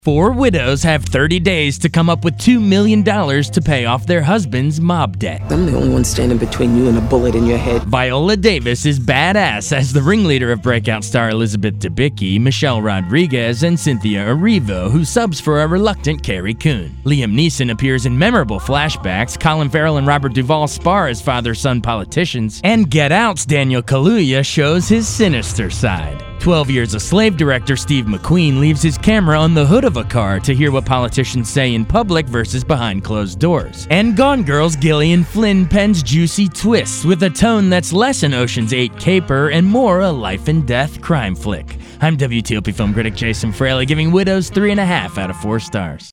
Four widows have 30 days to come up with $2 million to pay off their husband's mob debt. I'm the only one standing between you and a bullet in your head. Viola Davis is badass as the ringleader of breakout star Elizabeth Debicki, Michelle Rodriguez, and Cynthia Erivo, who subs for a reluctant Carrie Coon. Liam Neeson appears in memorable flashbacks, Colin Farrell and Robert Duvall spar as father-son politicians, and Get Out's Daniel Kaluuya shows his sinister side. 12 Years a Slave director Steve McQueen leaves his camera on the hood of a car to hear what politicians say in public versus behind closed doors. And Gone Girl's Gillian Flynn pens juicy twists with a tone that's less an Ocean's 8 caper and more a life and death crime flick. I'm WTOP film critic Jason Fraley, giving Widows 3.5 out of 4 stars.